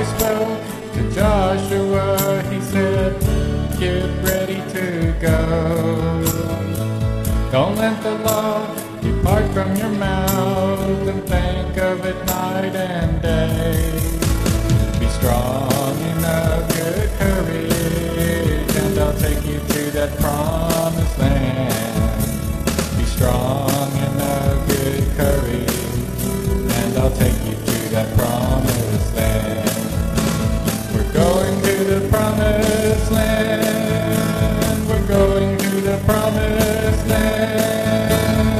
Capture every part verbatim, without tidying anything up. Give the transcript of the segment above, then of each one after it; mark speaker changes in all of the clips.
Speaker 1: spoke to Joshua, he said, get ready to go. Don't let the law depart from your mouth, and think of it night and day. Be strong and of good courage, and I'll take you to that promised land. Be strong and of good courage, and I'll take you to that promised land. We're going to the promised land. We're going to the promised land.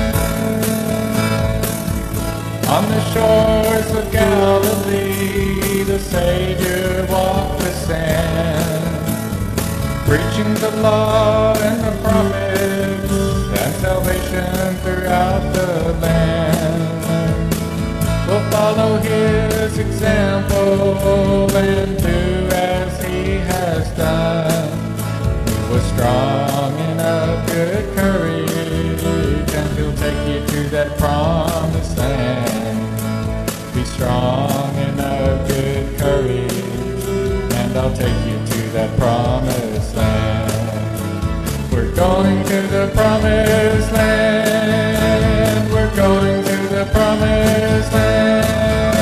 Speaker 1: On the shores of Galilee, the Savior walked the sand, preaching the law and the promise and salvation throughout the land. We'll follow his example and do as he has done. He was strong and of good courage, and he'll take you to that promised land. Be strong and of good courage, and I'll take you to that promised land. We're going to the promised land. We're going to the promised land.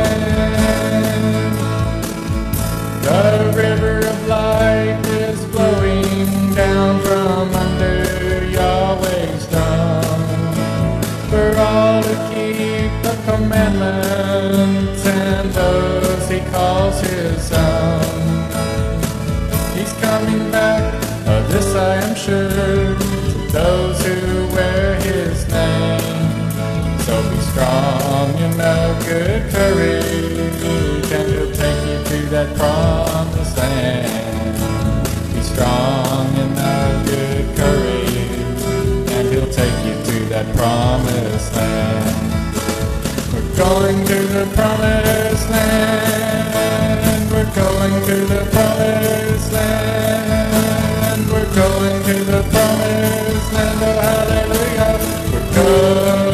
Speaker 1: The river of life is flowing down from under Yahweh's throne, for all to keep the commandments and those he calls his own. He's coming back, of this I am sure, to those who wear his name. So be strong and of good courage, and he'll take you to that promised land. Be strong and of good courage, and he'll take you to that promised land. We're going to the promised land. We're going to the promised land. We're going to the promised land. Oh, hallelujah. We're going.